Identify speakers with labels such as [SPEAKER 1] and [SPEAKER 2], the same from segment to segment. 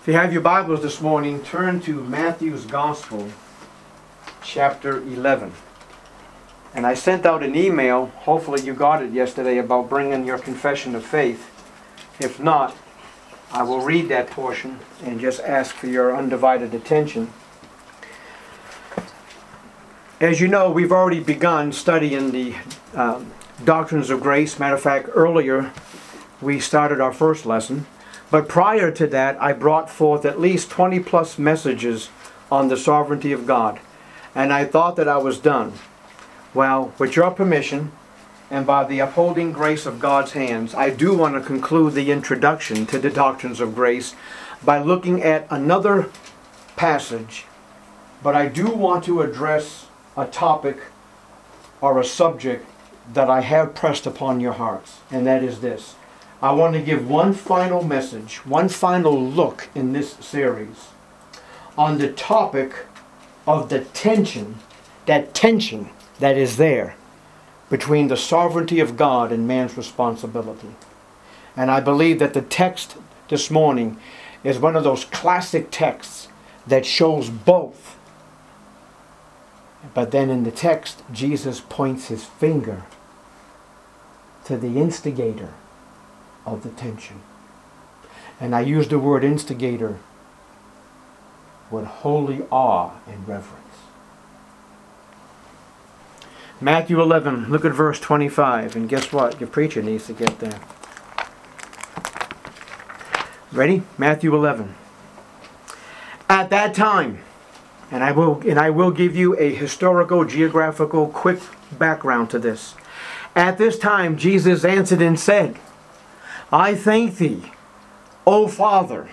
[SPEAKER 1] If you have your Bibles this morning, turn to Matthew's Gospel, chapter 11. And I sent out an email, hopefully you got it yesterday, about bringing your confession of faith. If not, I will read that portion and just ask for your undivided attention. As you know, we've already begun studying the doctrines of grace. Matter of fact, earlier we started our first lesson. But prior to that, I brought forth at least 20 plus messages on the sovereignty of God. And I thought that I was done. Well, with your permission, and by the upholding grace of God's hands, I do want to conclude the introduction to the doctrines of grace by looking at another passage. But I do want to address a topic or a subject that I have pressed upon your hearts, and that is this. I want to give one final message, one final look in this series on the topic of the tension that is there between the sovereignty of God and man's responsibility. And I believe that the text this morning is one of those classic texts that shows both. But then in the text, Jesus points his finger to the instigator of the tension. And I use the word instigator with holy awe and reverence. Matthew 11, look at verse 25, and guess what? Your preacher needs to get there. Ready? Matthew 11. At that time, and I will give you a historical, geographical, quick background to this. At this time, Jesus answered and said, I thank thee, O Father,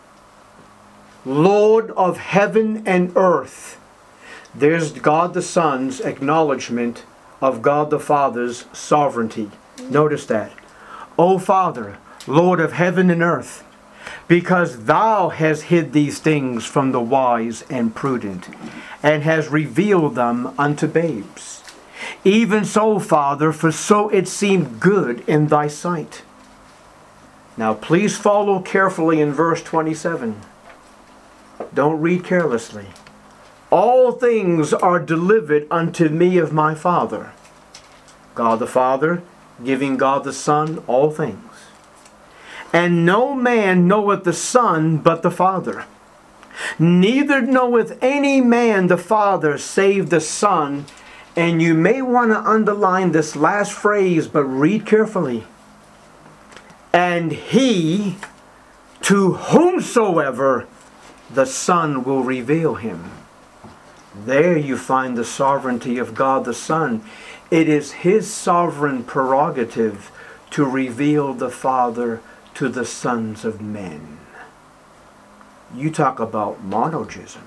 [SPEAKER 1] Lord of heaven and earth. There's God the Son's acknowledgement of God the Father's sovereignty. Notice that. O Father, Lord of heaven and earth, because thou hast hid these things from the wise and prudent, and hast revealed them unto babes. Even so, Father, for so it seemed good in thy sight. Now please follow carefully in verse 27. Don't read carelessly. All things are delivered unto me of my Father. God the Father, giving God the Son all things. And no man knoweth the Son but the Father. Neither knoweth any man the Father save the Son. And you may want to underline this last phrase, but read carefully. And he, to whomsoever the Son will reveal him. There you find the sovereignty of God the Son. It is his sovereign prerogative to reveal the Father to the sons of men. You talk about monogism.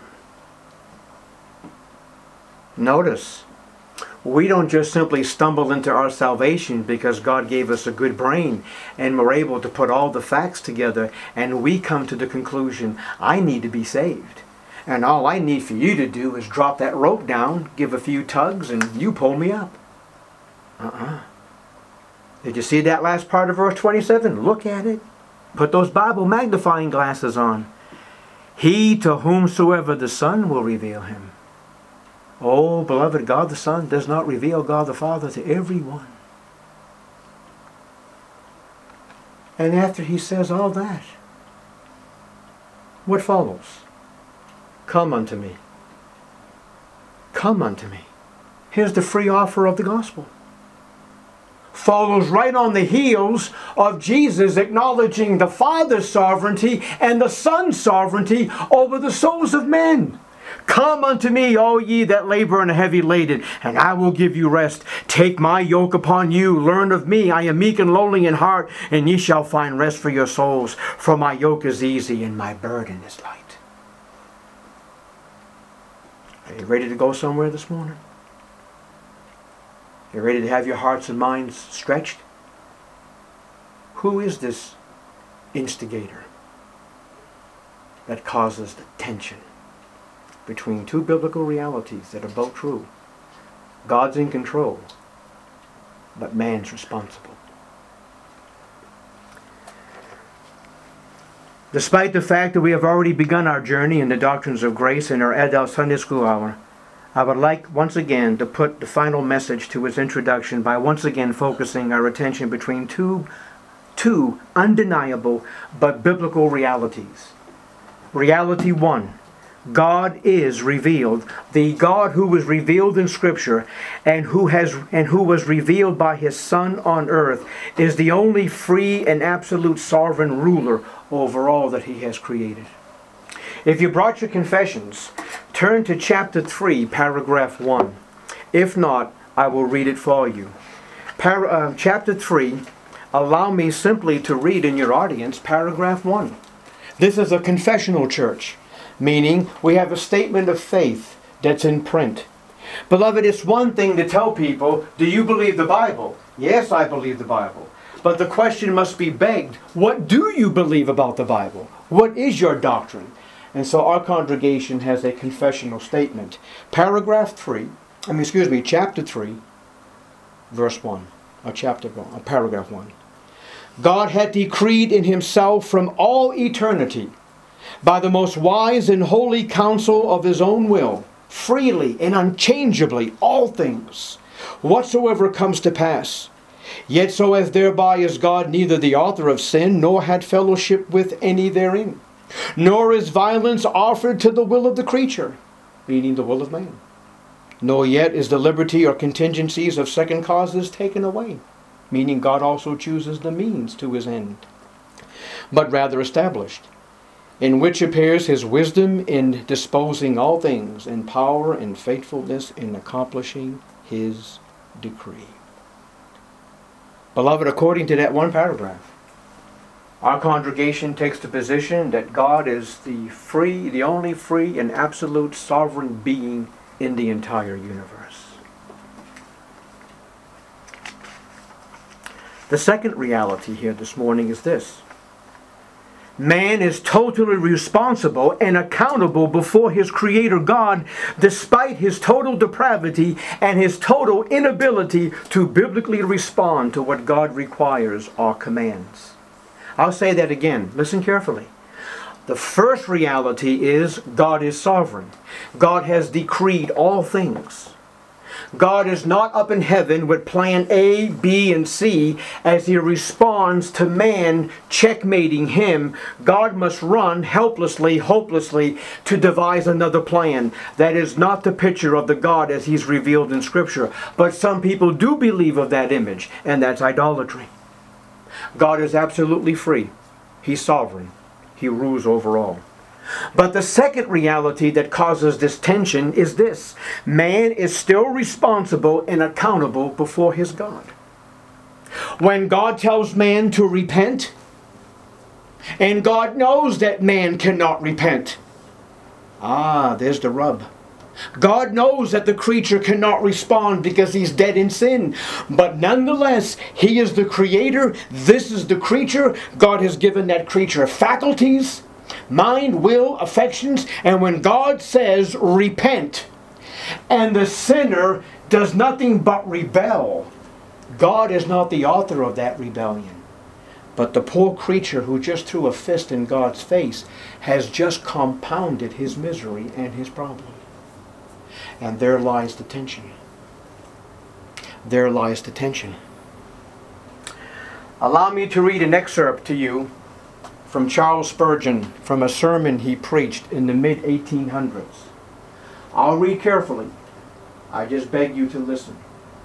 [SPEAKER 1] Notice, we don't just simply stumble into our salvation because God gave us a good brain and we're able to put all the facts together and we come to the conclusion, I need to be saved. And all I need for you to do is drop that rope down, give a few tugs, and you pull me up. Did you see that last part of verse 27? Look at it. Put those Bible magnifying glasses on. He to whomsoever the Son will reveal him. Oh, beloved, God the Son does not reveal God the Father to everyone. And after he says all that, what follows? Come unto me. Come unto me. Here's the free offer of the gospel. Follows right on the heels of Jesus acknowledging the Father's sovereignty and the Son's sovereignty over the souls of men. Come unto me, all ye that labor and are heavy laden, and I will give you rest. Take my yoke upon you. Learn of me. I am meek and lowly in heart, and ye shall find rest for your souls. For my yoke is easy and my burden is light. Are you ready to go somewhere this morning? You ready to have your hearts and minds stretched? Who is this instigator that causes the tension between two biblical realities that are both true? God's in control, but man's responsible. Despite the fact that we have already begun our journey in the doctrines of grace in our adult Sunday school hour, I would like once again to put the final message to its introduction by once again focusing our attention between two undeniable but biblical realities. Reality one, God is revealed. The God who was revealed in Scripture and who was revealed by His Son on earth is the only free and absolute sovereign ruler over all that He has created. If you brought your confessions, turn to chapter 3, paragraph 1. If not, I will read it for you. Chapter 3, allow me simply to read in your audience paragraph 1. This is a confessional church, meaning we have a statement of faith that's in print. Beloved, it's one thing to tell people, do you believe the Bible? Yes, I believe the Bible. But the question must be begged, what do you believe about the Bible? What is your doctrine? And so our congregation has a confessional statement. Chapter 3, verse 1, paragraph 1. God had decreed in Himself from all eternity, by the most wise and holy counsel of His own will, freely and unchangeably all things, whatsoever comes to pass. Yet so as thereby is God neither the author of sin, nor had fellowship with any therein, nor is violence offered to the will of the creature, meaning the will of man, nor yet is the liberty or contingencies of second causes taken away, meaning God also chooses the means to His end, but rather established, in which appears His wisdom in disposing all things, and power and faithfulness in accomplishing His decree. Beloved, according to that one paragraph, our congregation takes the position that God is the only free and absolute sovereign being in the entire universe. The second reality here this morning is this. Man is totally responsible and accountable before his Creator God, despite his total depravity and his total inability to biblically respond to what God requires or commands. I'll say that again. Listen carefully. The first reality is God is sovereign. God has decreed all things. God is not up in heaven with plan A, B, and C as He responds to man checkmating Him. God must run helplessly, hopelessly to devise another plan. That is not the picture of the God as He's revealed in Scripture. But some people do believe of that image, and that's idolatry. God is absolutely free. He's sovereign. He rules over all. But the second reality that causes this tension is this. Man is still responsible and accountable before his God. When God tells man to repent, and God knows that man cannot repent. There's the rub. God knows that the creature cannot respond because he's dead in sin. But nonetheless, He is the Creator. This is the creature. God has given that creature faculties, mind, will, affections. And when God says, repent, and the sinner does nothing but rebel, God is not the author of that rebellion. But the poor creature who just threw a fist in God's face has just compounded his misery and his problem. And there lies the tension. There lies the tension. Allow me to read an excerpt to you from Charles Spurgeon from a sermon he preached in the mid-1800s. I'll read carefully. I just beg you to listen.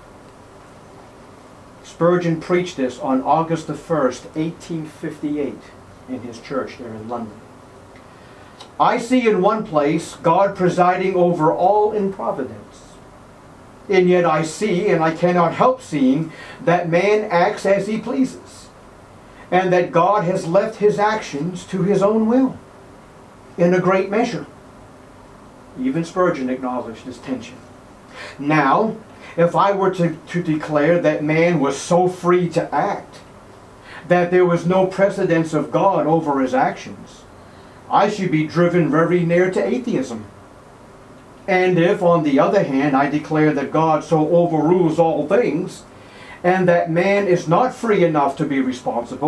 [SPEAKER 1] Spurgeon preached this on August the 1st, 1858, in his church there in London. I see in one place God presiding over all in providence. And yet I see, and I cannot help seeing, that man acts as he pleases, and that God has left his actions to his own will, in a great measure. Even Spurgeon acknowledged this tension. Now, if I were to declare that man was so free to act, that there was no precedence of God over his actions, I should be driven very near to atheism. And if, on the other hand, I declare that God so overrules all things, and that man is not free enough to be responsible,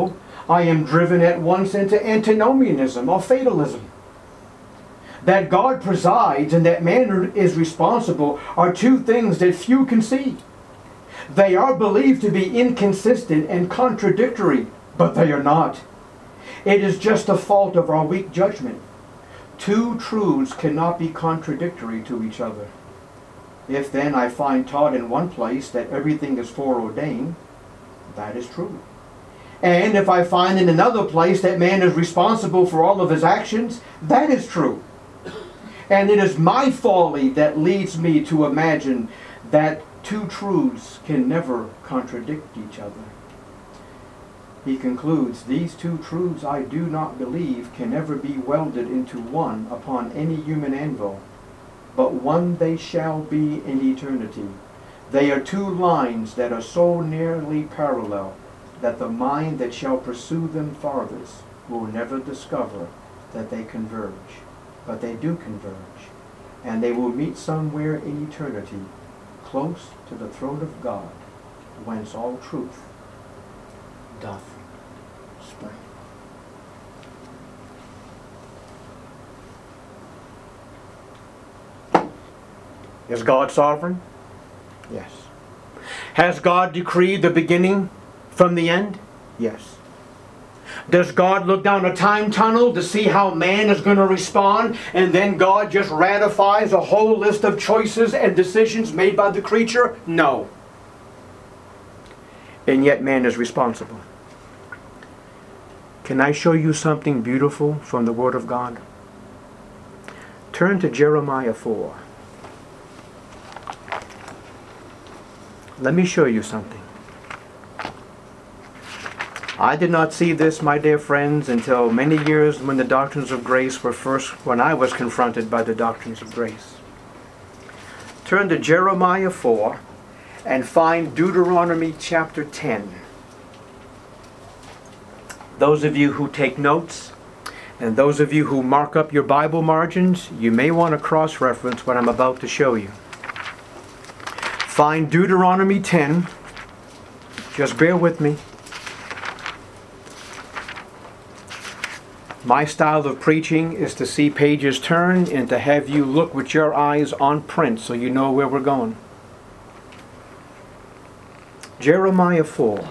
[SPEAKER 1] I am driven at once into antinomianism or fatalism. That God presides and that man is responsible are two things that few can see. They are believed to be inconsistent and contradictory, but they are not. It is just a fault of our weak judgment. Two truths cannot be contradictory to each other. If then I find taught in one place that everything is foreordained, that is true. And if I find in another place that man is responsible for all of his actions, that is true. And it is my folly that leads me to imagine that two truths can never contradict each other. He concludes, these two truths I do not believe can ever be welded into one upon any human anvil, but one they shall be in eternity. They are two lines that are so nearly parallel that the mind that shall pursue them farthest will never discover that they converge. But they do converge, and they will meet somewhere in eternity, close to the throne of God, whence all truth doth spring. Is God sovereign? Yes. Has God decreed the beginning from the end? Yes. Does God look down a time tunnel to see how man is going to respond, and then God just ratifies a whole list of choices and decisions made by the creature? No. And yet man is responsible. Can I show you something beautiful from the Word of God? Turn to Jeremiah 4. Let me show you something. I did not see this, my dear friends, until many years when the doctrines of grace were when I was confronted by the doctrines of grace. Turn to Jeremiah 4 and find Deuteronomy chapter 10. Those of you who take notes, and those of you who mark up your Bible margins, you may want to cross-reference what I'm about to show you. Find Deuteronomy 10. Just bear with me. My style of preaching is to see pages turn and to have you look with your eyes on print so you know where we're going. Jeremiah 4.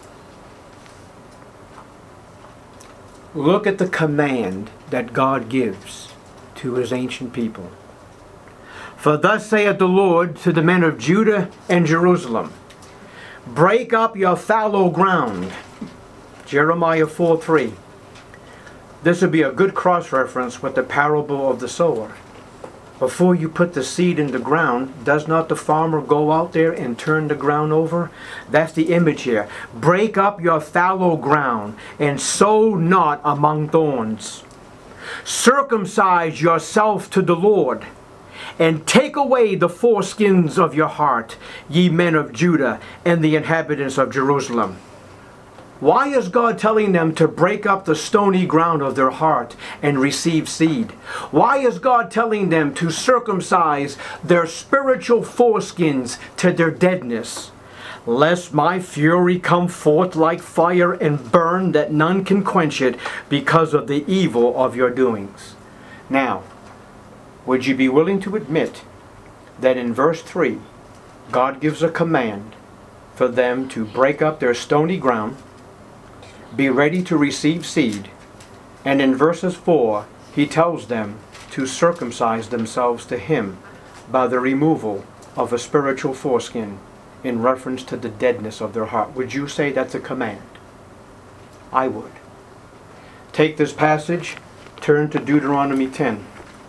[SPEAKER 1] Look at the command that God gives to his ancient people. For thus saith the Lord to the men of Judah and Jerusalem, break up your fallow ground. Jeremiah 4:3. This would be a good cross-reference with the parable of the sower. Before you put the seed in the ground, does not the farmer go out there and turn the ground over? That's the image here. Break up your fallow ground and sow not among thorns. Circumcise yourself to the Lord, and take away the foreskins of your heart, ye men of Judah and the inhabitants of Jerusalem. Why is God telling them to break up the stony ground of their heart and receive seed? Why is God telling them to circumcise their spiritual foreskins to their deadness? Lest my fury come forth like fire and burn, that none can quench it, because of the evil of your doings. Now, would you be willing to admit that in verse 3, God gives a command for them to break up their stony ground, be ready to receive seed, and in verses 4, he tells them to circumcise themselves to him by the removal of a spiritual foreskin in reference to the deadness of their heart. Would you say that's a command? I would. Take this passage, turn to Deuteronomy 10.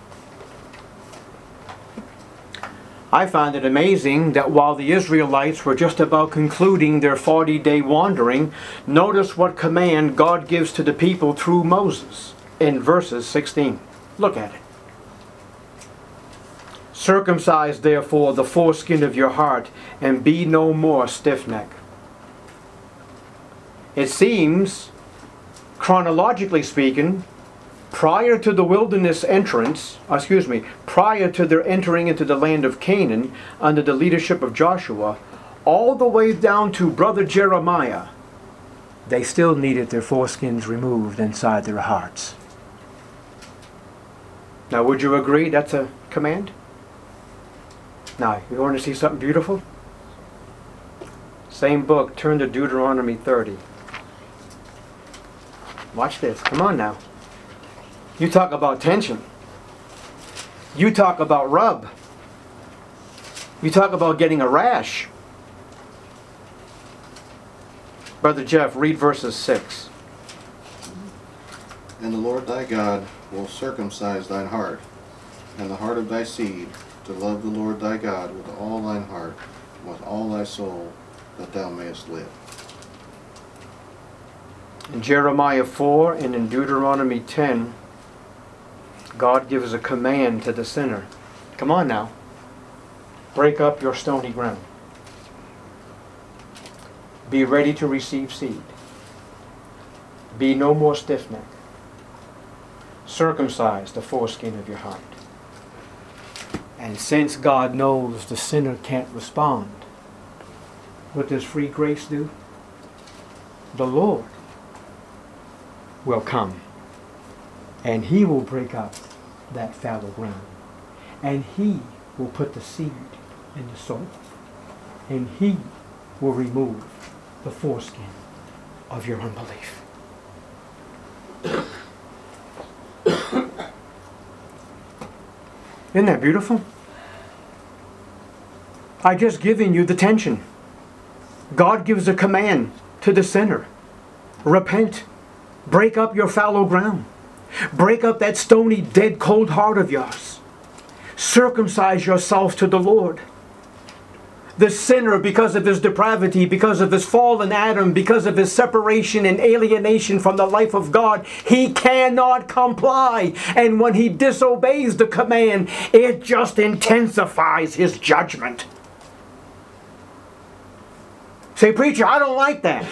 [SPEAKER 1] I find it amazing that while the Israelites were just about concluding their 40-day wandering, notice what command God gives to the people through Moses in verses 16. Look at it. Circumcise therefore the foreskin of your heart, and be no more stiff-necked. It seems, chronologically speaking, prior to the wilderness entrance, prior to their entering into the land of Canaan under the leadership of Joshua, all the way down to brother Jeremiah, they still needed their foreskins removed inside their hearts. Now, would you agree that's a command? Now, you want to see something beautiful? Same book, turn to Deuteronomy 30. Watch this. Come on now. You talk about tension. You talk about rub. You talk about getting a rash. Brother Jeff, read verses 6.
[SPEAKER 2] And the Lord thy God will circumcise thine heart, and the heart of thy seed, to love the Lord thy God with all thine heart, and with all thy soul, that thou mayest live.
[SPEAKER 1] In Jeremiah 4 and in Deuteronomy 10, God gives a command to the sinner. Come on now. Break up your stony ground. Be ready to receive seed. Be no more stiff-necked. Circumcise the foreskin of your heart. And since God knows the sinner can't respond, what does free grace do? The Lord will come, and He will break up that fallow ground, and He will put the seed in the soil, and He will remove the foreskin of your unbelief. Isn't that beautiful? I just given you the tension. God gives a command to the sinner. Repent. Break up your fallow ground. Break up that stony, dead, cold heart of yours. Circumcise yourself to the Lord. The sinner, because of his depravity, because of his fallen Adam, because of his separation and alienation from the life of God, he cannot comply. And when he disobeys the command, it just intensifies his judgment. Say, preacher, I don't like that.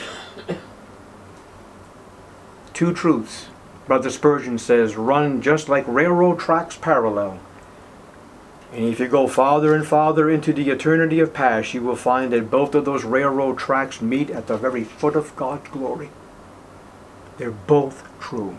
[SPEAKER 1] Two truths. Brother Spurgeon says, run just like railroad tracks parallel. And if you go farther and farther into the eternity of past, you will find that both of those railroad tracks meet at the very foot of God's glory. They're both true.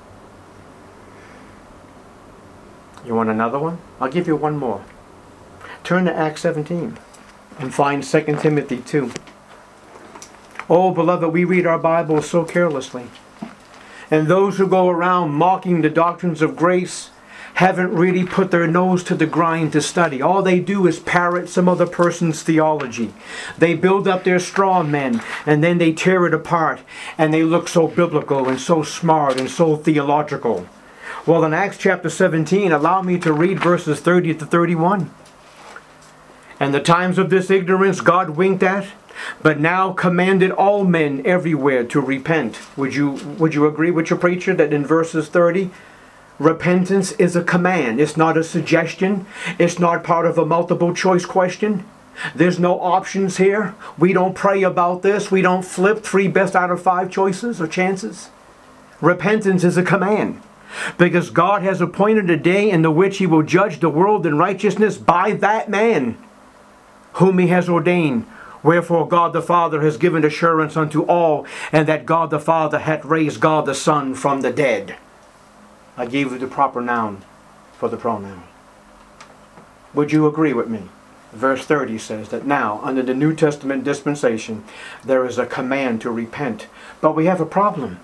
[SPEAKER 1] You want another one? I'll give you one more. Turn to Acts 17 and find 2 Timothy 2. Oh, beloved, we read our Bibles so carelessly. And those who go around mocking the doctrines of grace haven't really put their nose to the grind to study. All they do is parrot some other person's theology. They build up their straw men and then they tear it apart, and they look so biblical and so smart and so theological. Well, in Acts chapter 17, allow me to read verses 30 to 31. And the times of this ignorance God winked at, but now commanded all men everywhere to repent. Would you agree with your preacher that in verses 30, repentance is a command? It's not a suggestion. It's not part of a multiple choice question. There's no options here. We don't pray about this. We don't flip 3 best out of 5 choices or chances. Repentance is a command, because God has appointed a day in the which He will judge the world in righteousness by that man whom He has ordained. Wherefore God the Father has given assurance unto all, and that God the Father hath raised God the Son from the dead. I gave you the proper noun for the pronoun. Would you agree with me? Verse 30 says that now, under the New Testament dispensation, there is a command to repent. But we have a problem.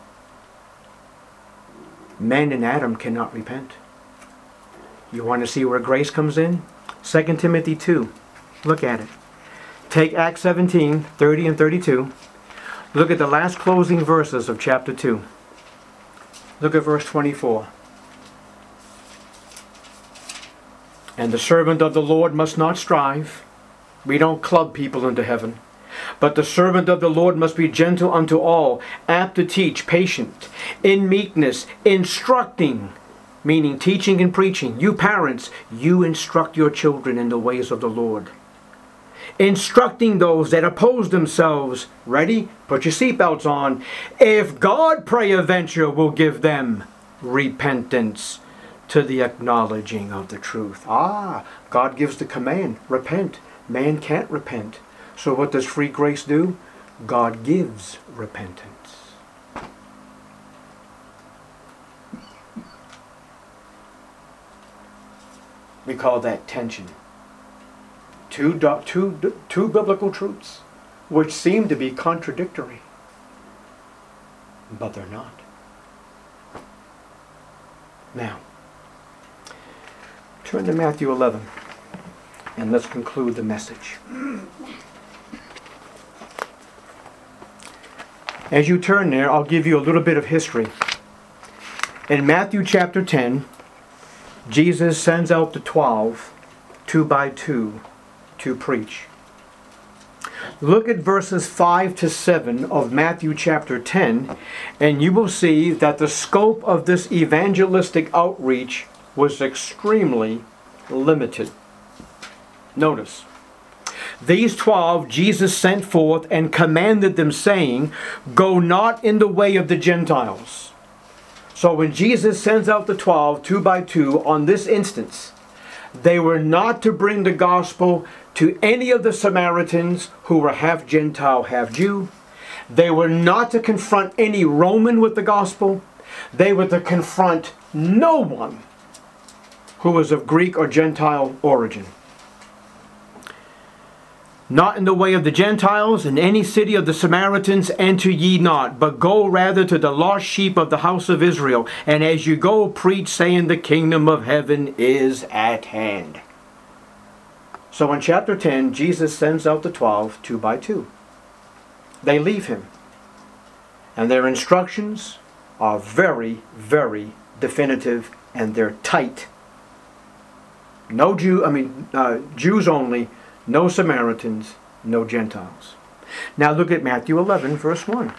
[SPEAKER 1] Men in Adam cannot repent. You want to see where grace comes in? 2 Timothy 2. Look at it. Take Acts 17, 30 and 32. Look at the last closing verses of chapter 2. Look at verse 24. And the servant of the Lord must not strive. We don't club people into heaven. But the servant of the Lord must be gentle unto all, apt to teach, patient, in meekness, instructing, meaning teaching and preaching. You parents, you instruct your children in the ways of the Lord. Instructing those that oppose themselves. Ready? Put your seatbelts on. If God peradventure will give them repentance to the acknowledging of the truth. God gives the command, repent. Man can't repent. So what does free grace do? God gives repentance. We call that tension. Two biblical truths which seem to be contradictory, but they're not. Now, turn to Matthew 11 and let's conclude the message. As you turn there, I'll give you a little bit of history. In Matthew chapter 10, Jesus sends out the 12, 2 by 2, to preach. Look at verses 5 to 7 of Matthew chapter 10, and you will see that the scope of this evangelistic outreach was extremely limited. Notice, these 12 Jesus sent forth and commanded them, saying, "Go not in the way of the Gentiles." So when Jesus sends out the 12, 2 by 2, on this instance, they were not to bring the gospel to any of the Samaritans who were half Gentile, half Jew. They were not to confront any Roman with the gospel. They were to confront no one who was of Greek or Gentile origin. Not in the way of the Gentiles, in any city of the Samaritans, enter ye not, but go rather to the lost sheep of the house of Israel. And as you go, preach, saying, the kingdom of heaven is at hand. So in chapter 10, Jesus sends out the 12, 2 by 2. They leave him. And their instructions are very, very definitive, and they're tight. No Jews only. No Samaritans, no Gentiles. Now look at Matthew 11, verse 1.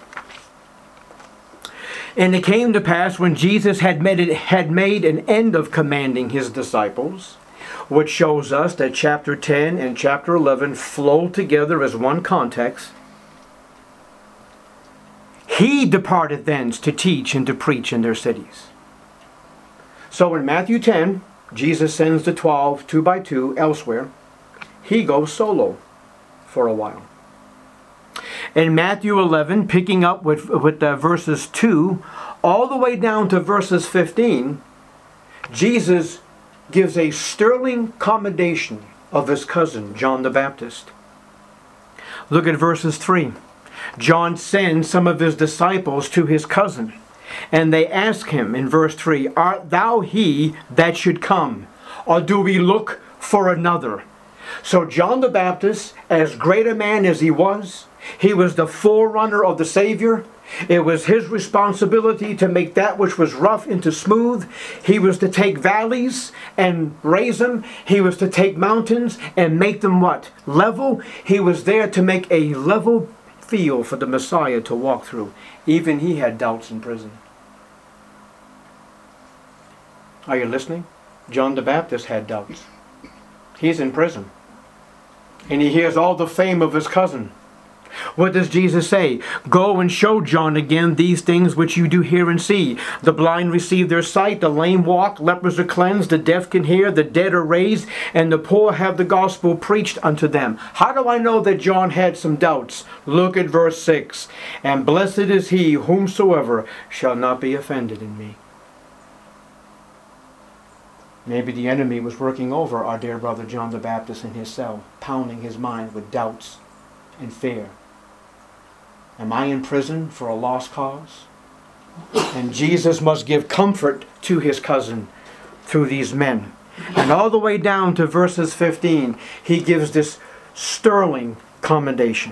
[SPEAKER 1] And it came to pass when Jesus had made an end of commanding his disciples, which shows us that chapter 10 and chapter 11 flow together as one context. He departed thence to teach and to preach in their cities. So in Matthew 10, Jesus sends the 12, 2 by 2, elsewhere. He goes solo for a while. In Matthew 11, picking up with verses 2 all the way down to verses 15, Jesus gives a sterling commendation of his cousin, John the Baptist. Look at verses 3. John sends some of his disciples to his cousin, and they ask him in verse 3, "Art thou he that should come, or do we look for another?" So John the Baptist, as great a man as he was the forerunner of the Savior. It was his responsibility to make that which was rough into smooth. He was to take valleys and raise them. He was to take mountains and make them what? Level. He was there to make a level field for the Messiah to walk through. Even he had doubts in prison. Are you listening? John the Baptist had doubts. He's in prison. And he hears all the fame of his cousin. What does Jesus say? "Go and show John again these things which you do hear and see. The blind receive their sight, the lame walk, lepers are cleansed, the deaf can hear, the dead are raised, and the poor have the gospel preached unto them." How do I know that John had some doubts? Look at verse 6. "And blessed is he whomsoever shall not be offended in me." Maybe the enemy was working over our dear brother John the Baptist in his cell, pounding his mind with doubts and fear. Am I in prison for a lost cause? And Jesus must give comfort to his cousin through these men. And all the way down to verses 15, he gives this sterling commendation.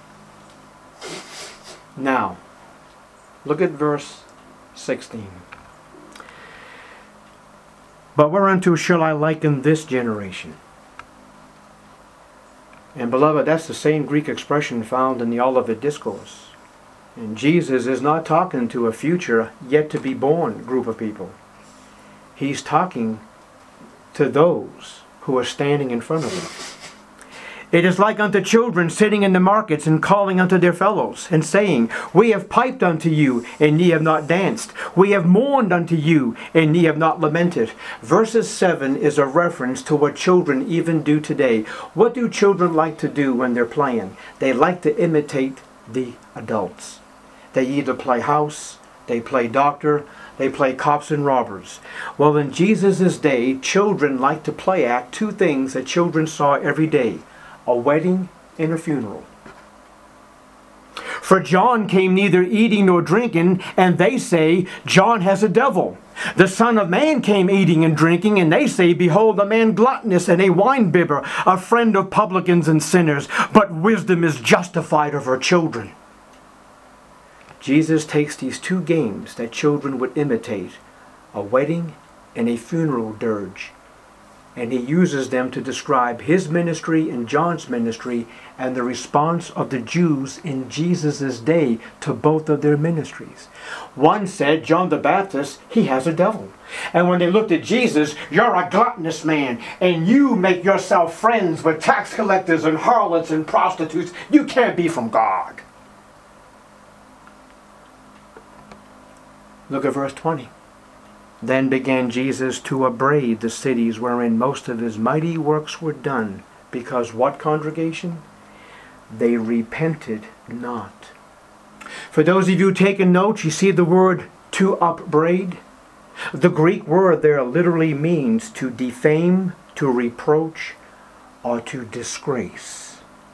[SPEAKER 1] Now, look at verse 16. "But whereunto shall I liken this generation?" And beloved, that's the same Greek expression found in the Olivet Discourse. And Jesus is not talking to a future yet to be born group of people. He's talking to those who are standing in front of him. "It is like unto children sitting in the markets and calling unto their fellows, and saying, We have piped unto you, and ye have not danced. We have mourned unto you, and ye have not lamented." Verses 7 is a reference to what children even do today. What do children like to do when they're playing? They like to imitate the adults. They either play house, they play doctor, They play cops and robbers. Well, in Jesus' day, children liked to play act two things that children saw every day: a wedding and a funeral. For John came neither eating nor drinking, and they say, John has a devil. The Son of Man came eating and drinking, and they say, behold, a man gluttonous and a winebibber, a friend of publicans and sinners. But wisdom is justified of her children. Jesus takes these two games that children would imitate, a wedding and a funeral dirge, and he uses them to describe his ministry and John's ministry and the response of the Jews in Jesus' day to both of their ministries. One said, John the Baptist, he has a devil. And when they looked at Jesus, you're a gluttonous man, and you make yourself friends with tax collectors and harlots and prostitutes. You can't be from God. Look at verse 20. Then began Jesus to upbraid the cities wherein most of his mighty works were done, because what, congregation? They repented not. For those of you taking notes, you see the word to upbraid? The Greek word there literally means to defame, to reproach, or to disgrace.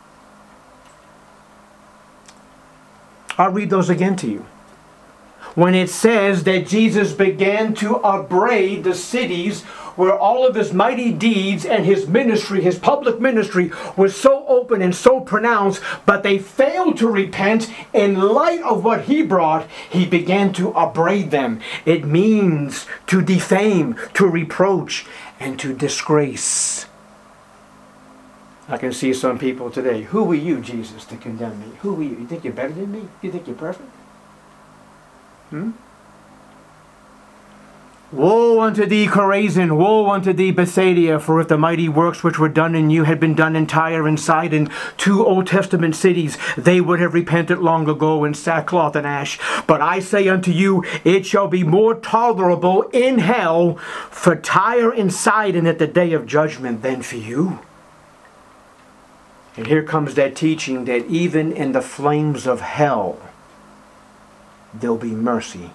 [SPEAKER 1] I'll read those again to you. When it says that Jesus began to upbraid the cities where all of his mighty deeds and his ministry, his public ministry, was so open and so pronounced, but they failed to repent in light of what he brought, he began to upbraid them. It means to defame, to reproach, and to disgrace. I can see some people today, who are you, Jesus, to condemn me? Who are you? You think you're better than me? You think you're perfect? Woe unto thee, Chorazin! Woe unto thee, Bethsaida! For if the mighty works which were done in you had been done in Tyre and Sidon, two Old Testament cities, they would have repented long ago in sackcloth and ash. But I say unto you, it shall be more tolerable in hell for Tyre and Sidon at the day of judgment than for you. And here comes that teaching that even in the flames of hell, there'll be mercy.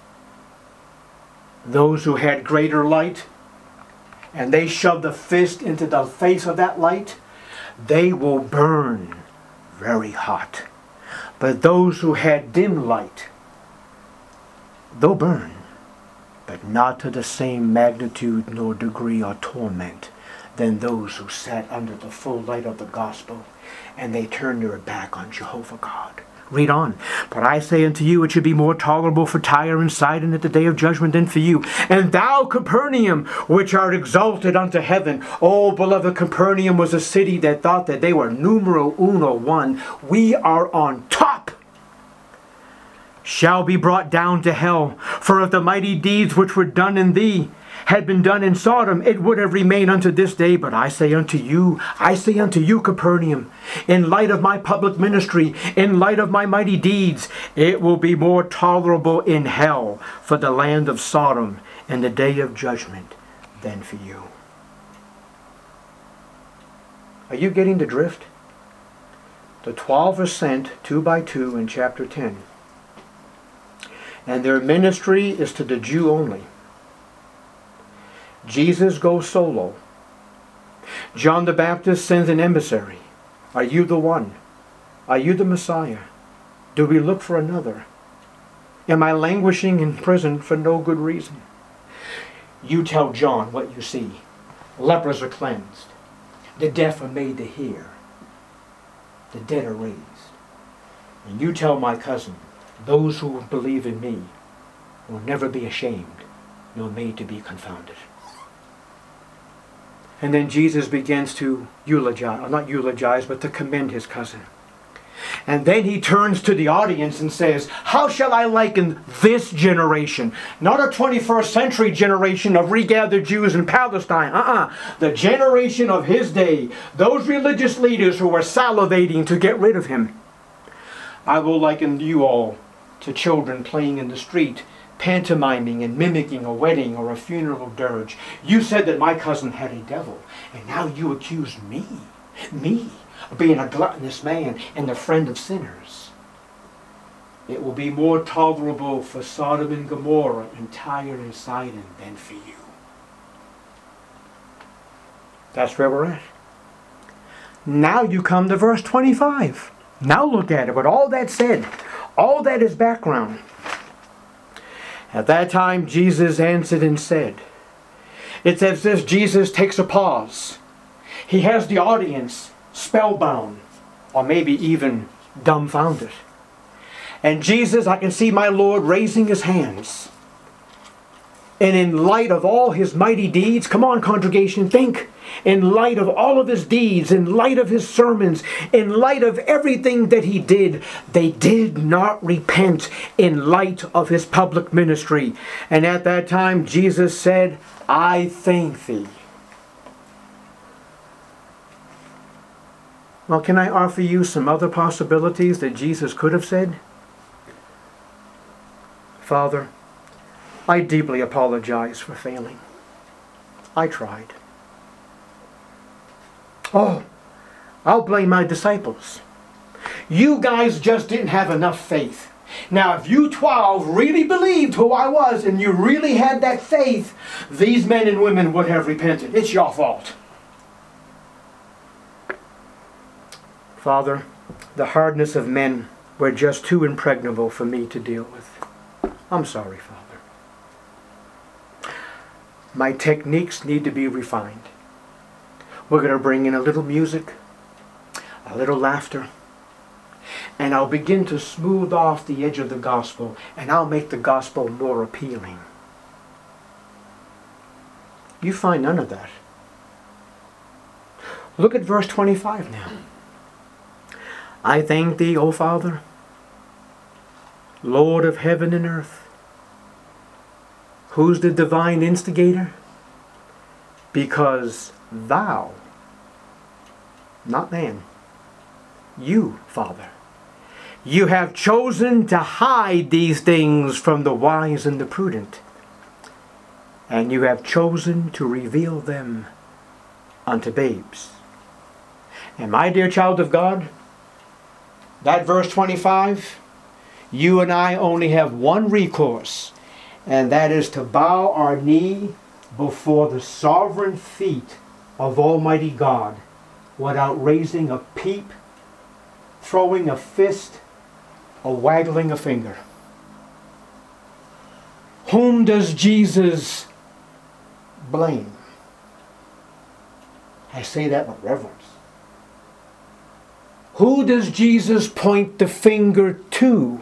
[SPEAKER 1] Those who had greater light, and they shoved a fist into the face of that light, they will burn very hot. But those who had dim light, they'll burn, but not to the same magnitude nor degree or torment than those who sat under the full light of the gospel and they turned their back on Jehovah God. Read on. But I say unto you, it should be more tolerable for Tyre and Sidon at the day of judgment than for you. And thou, Capernaum, which art exalted unto heaven. Oh, beloved, Capernaum was a city that thought that they were numero uno one. We are on top. Shall be brought down to hell. For if the mighty deeds which were done in thee had been done in Sodom, it would have remained unto this day. But I say unto you, Capernaum, in light of my public ministry, in light of my mighty deeds, it will be more tolerable in hell for the land of Sodom in the day of judgment than for you. Are you getting the drift? The 12 are sent 2 by 2 in chapter 10. And their ministry is to the Jew only. Jesus goes solo. John the Baptist sends an emissary. Are you the one? Are you the Messiah? Do we look for another? Am I languishing in prison for no good reason? You tell John what you see. Lepers are cleansed. The deaf are made to hear. The dead are raised. And you tell my cousin, those who believe in me will never be ashamed, nor made to be confounded. And then Jesus begins to to commend his cousin. And then he turns to the audience and says, how shall I liken this generation? Not a 21st century generation of regathered Jews in Palestine. The generation of his day. Those religious leaders who were salivating to get rid of him. I will liken you all to children playing in the street, pantomiming and mimicking a wedding or a funeral dirge. You said that my cousin had a devil, and now you accuse me, of being a gluttonous man and the friend of sinners. it will be more tolerable for Sodom and Gomorrah and Tyre and Sidon than for you. That's where we're at. Now you come to verse 25. Now look at it. With all that said, all that is background. At that time Jesus answered and said, it's as if Jesus takes a pause. He has the audience spellbound, or maybe even dumbfounded. And Jesus, I can see my Lord raising his hands. And in light of all his mighty deeds, come on congregation, think. In light of all of his deeds, in light of his sermons, in light of everything that he did, they did not repent in light of his public ministry. And at that time Jesus said, I thank thee. Well, can I offer you some other possibilities that Jesus could have said? Father, I deeply apologize for failing. I tried. Oh, I'll blame my disciples. You guys just didn't have enough faith. Now, if you 12 really believed who I was and you really had that faith, these men and women would have repented. It's your fault. Father, the hardness of men were just too impregnable for me to deal with. I'm sorry, Father. My techniques need to be refined. We're going to bring in a little music, a little laughter, and I'll begin to smooth off the edge of the gospel, and I'll make the gospel more appealing. You find none of that. Look at verse 25 now. I thank thee, O Father, Lord of heaven and earth. Who's the divine instigator? Because thou, not man, you, Father, you have chosen to hide these things from the wise and the prudent, and you have chosen to reveal them unto babes. And my dear child of God, that verse 25, you and I only have one recourse, and that is to bow our knee before the sovereign feet of Almighty God without raising a peep, throwing a fist, or waggling a finger. Whom does Jesus blame? I say that with reverence. Who does Jesus point the finger to?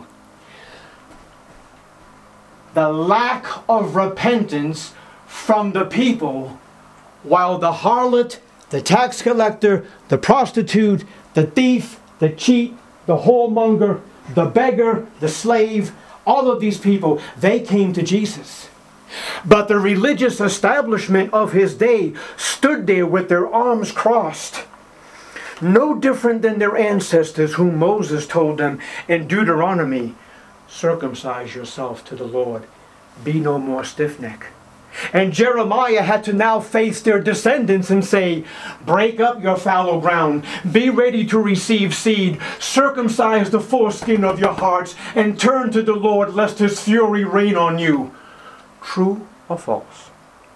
[SPEAKER 1] The lack of repentance from the people, while the harlot, the tax collector, the prostitute, the thief, the cheat, the whoremonger, the beggar, the slave, all of these people, they came to Jesus. But the religious establishment of his day stood there with their arms crossed, no different than their ancestors whom Moses told them in Deuteronomy, circumcise yourself to the Lord, be no more stiff-necked. And Jeremiah had to now face their descendants and say, break up your fallow ground, be ready to receive seed, circumcise the foreskin of your hearts, and turn to the Lord lest his fury rain on you. True or false?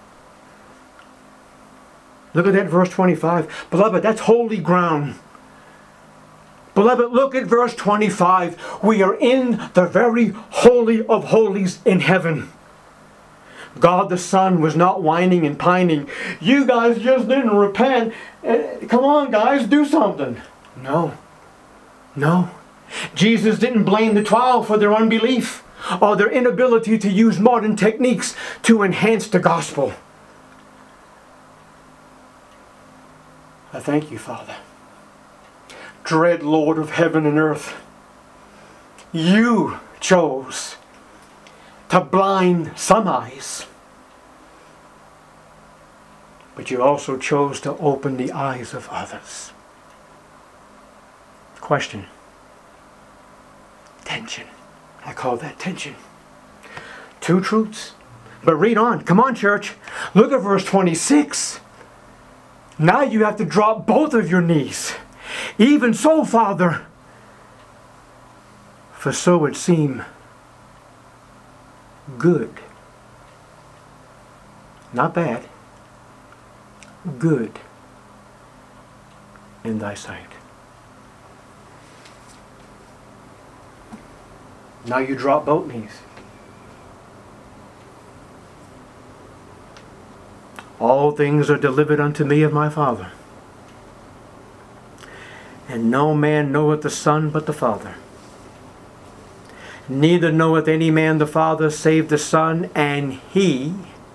[SPEAKER 1] Look at that verse 25. Beloved, that's holy ground. Beloved, look at verse 25. We are in the very holy of holies in heaven. God the Son was not whining and pining. You guys just didn't repent. Come on, guys, do something. No. No. Jesus didn't blame the 12 for their unbelief or their inability to use modern techniques to enhance the gospel. I thank you, Father. Dread Lord of heaven and earth, you chose to blind some eyes, but you also chose to open the eyes of others. Question. Tension. I call that tension. Two truths. But read on. Come on, church. Look at verse 26. Now you have to drop both of your knees. Even so, Father, For so it seemed good, not bad, good in thy sight. Now you drop both knees. All things are delivered unto me of my Father. And no man knoweth the Son but the Father. Neither knoweth any man the Father save the Son, and he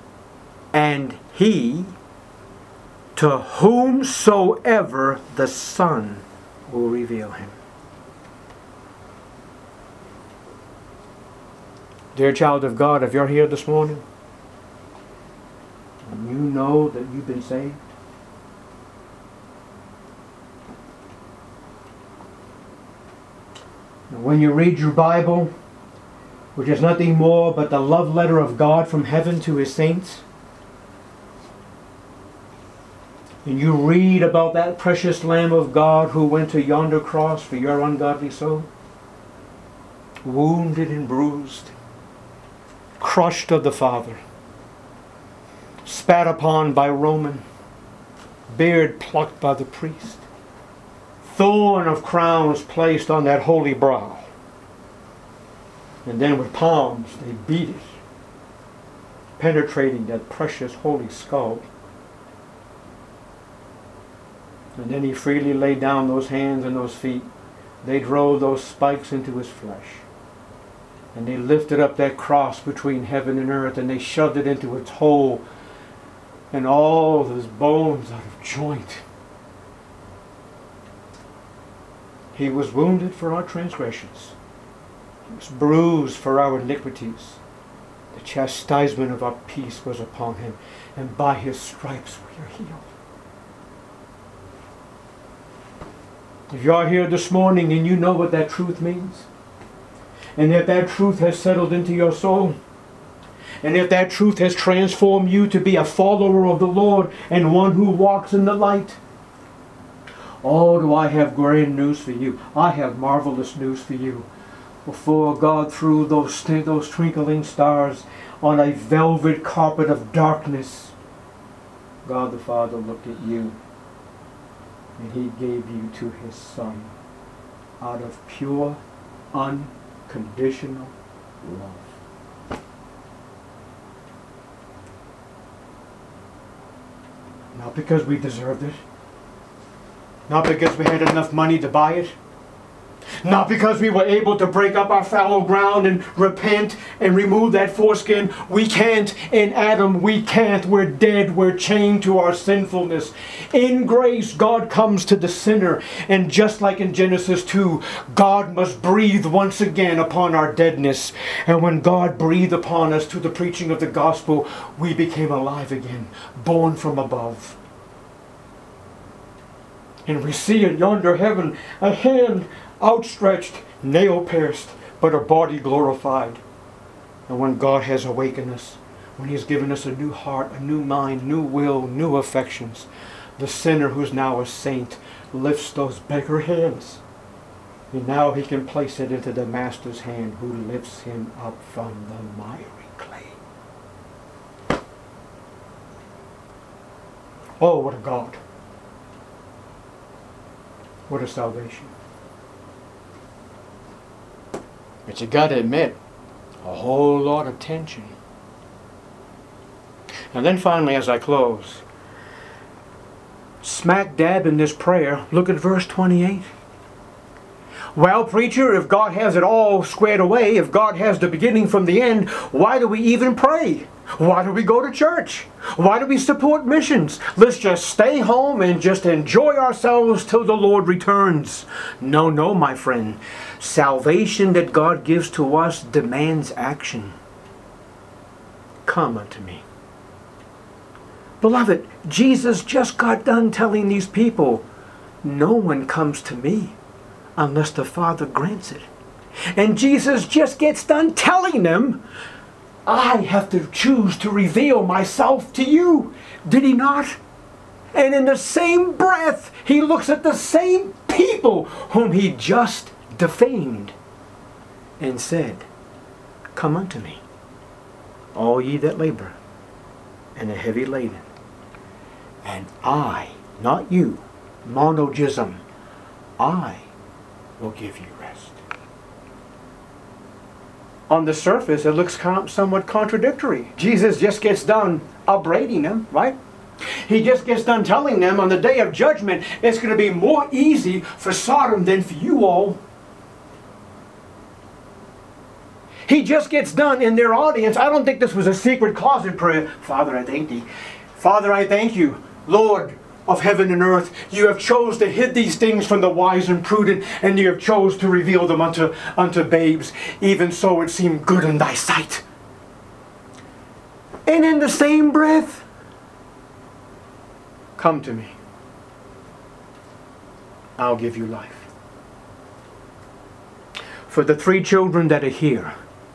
[SPEAKER 1] to whomsoever the Son will reveal him. Dear child of God, if you're here this morning, and you know that you've been saved, and when you read your Bible, which is nothing more but the love letter of God from heaven to His saints, and you read about that precious Lamb of God who went to yonder cross for your ungodly soul, wounded and bruised, crushed of the Father, spat upon by Roman, beard plucked by the priest, thorn of crowns placed on that holy brow, and then with palms they beat it, penetrating that precious holy skull. And then He freely laid down those hands and those feet. They drove those spikes into His flesh. And they lifted up that cross between heaven and earth, and they shoved it into its hole, and all those bones out of joint. He was wounded for our transgressions. He was bruised for our iniquities. The chastisement of our peace was upon Him, and by His stripes we are healed. If you are here this morning and you know what that truth means, and if that truth has settled into your soul, and if that truth has transformed you to be a follower of the Lord and one who walks in the light, oh, do I have grand news for you. I have marvelous news for you. Before God threw those twinkling stars on a velvet carpet of darkness, God the Father looked at you, and He gave you to His Son out of pure, unconditional love. Not because we deserved it. Not because we had enough money to buy it. Not because we were able to break up our fallow ground and repent and remove that foreskin. We can't. In Adam, we can't. We're dead. We're chained to our sinfulness. In grace, God comes to the sinner. And just like in Genesis 2, God must breathe once again upon our deadness. And when God breathed upon us through the preaching of the gospel, we became alive again, born from above. And we see in yonder heaven a hand outstretched, nail-pierced, but a body glorified. And when God has awakened us, when He's given us a new heart, a new mind, new will, new affections, the sinner who's now a saint lifts those beggar hands. And now he can place it into the Master's hand, who lifts him up from the miry clay. Oh, what a God. What a salvation. But you got to admit, a whole lot of tension. And then finally, as I close, smack dab in this prayer, look at verse 28. Well, preacher, if God has it all squared away, if God has the beginning from the end, why do we even pray? Why do we go to church? Why do we support missions? Let's just stay home and just enjoy ourselves till the Lord returns. No, no, my friend. Salvation that God gives to us demands action. Come unto me. Beloved, Jesus just got done telling these people, no one comes to me unless the Father grants it. And Jesus just gets done telling them, I have to choose to reveal myself to you. Did He not? And in the same breath, He looks at the same people whom He just defamed. and said, Come unto me, all ye that labor and are heavy laden, and I, not you, monogism, I will give you rest. On the surface, it looks somewhat contradictory. Jesus just gets done upbraiding them, right? He just gets done telling them on the day of judgment, it's going to be more easy for Sodom than for you all. He just gets done in their audience. I don't think this was a secret closet prayer. Father, I thank thee. Father, I thank you. Lord of heaven and earth, you have chose to hid these things from the wise and prudent, and you have chose to reveal them unto babes. Even so it seemed good in thy sight. And in the same breath, come to me. I'll give you life. For the 3 children that are here,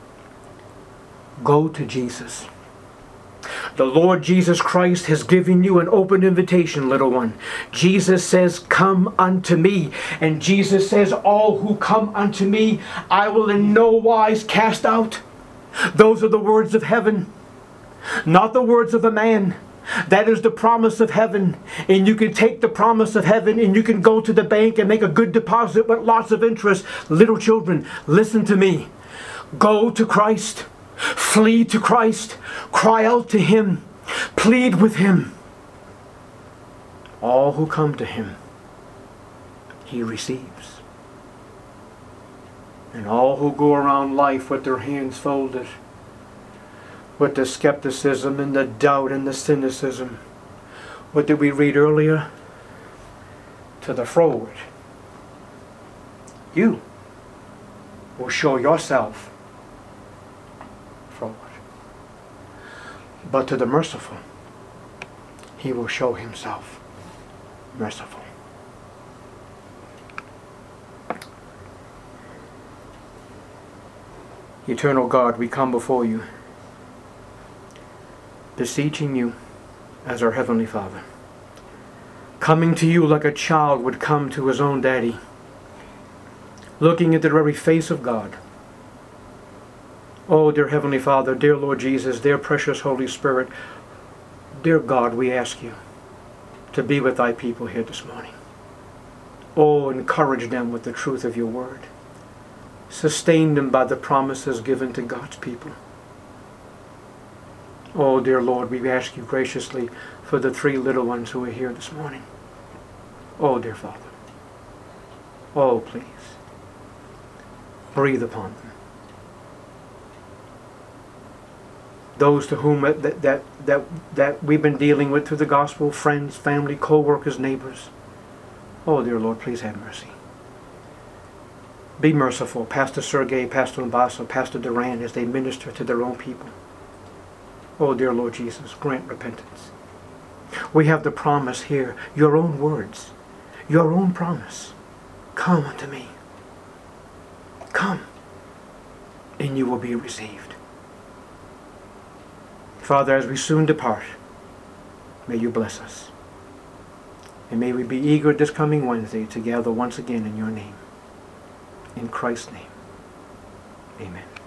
[SPEAKER 1] go to Jesus. The Lord Jesus Christ has given you an open invitation, little one. Jesus says, come unto me. And Jesus says, all who come unto me, I will in no wise cast out. Those are the words of heaven, not the words of a man. That is the promise of heaven. And you can take the promise of heaven and you can go to the bank and make a good deposit with lots of interest. Little children, listen to me. Go to Christ. Flee to Christ. Cry out to Him. Plead with Him. All who come to Him, He receives. And all who go around life with their hands folded, with the skepticism and the doubt and the cynicism, what did we read earlier? To the froward, you will show yourself forward. But to the merciful, He will show Himself merciful. Eternal God, we come before you, beseeching you as our Heavenly Father, coming to you like a child would come to his own daddy, looking at the very face of God. Oh, dear Heavenly Father, dear Lord Jesus, dear precious Holy Spirit, dear God, we ask you to be with thy people here this morning. Oh, encourage them with the truth of your word. Sustain them by the promises given to God's people. Oh, dear Lord, we ask you graciously for the 3 little ones who are here this morning. Oh, dear Father. Oh, please. Breathe upon them. Those to whom that we've been dealing with through the gospel, friends, family, co-workers, neighbors. Oh, dear Lord, please have mercy. Be merciful, Pastor Sergei, Pastor Mbasa, Pastor Duran, as they minister to their own people. Oh, dear Lord Jesus, grant repentance. We have the promise here, your own words, your own promise. Come unto me. Come, and you will be received. Father, as we soon depart, may you bless us. And may we be eager this coming Wednesday to gather once again in your name. In Christ's name, amen.